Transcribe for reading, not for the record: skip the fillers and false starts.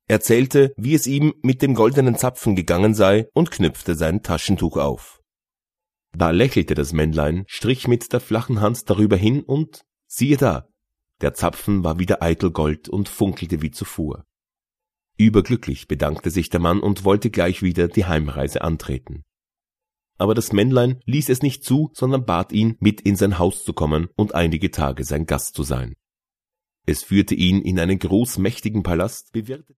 erzählte, wie es ihm mit dem goldenen Zapfen gegangen sei und knüpfte sein Taschentuch auf. Da lächelte das Männlein, strich mit der flachen Hand darüber hin und siehe da, der Zapfen war wieder eitel Gold und funkelte wie zuvor. Überglücklich bedankte sich der Mann und wollte gleich wieder die Heimreise antreten. Aber das Männlein ließ es nicht zu, sondern bat ihn, mit in sein Haus zu kommen und einige Tage sein Gast zu sein. Es führte ihn in einen großmächtigen Palast, bewirtete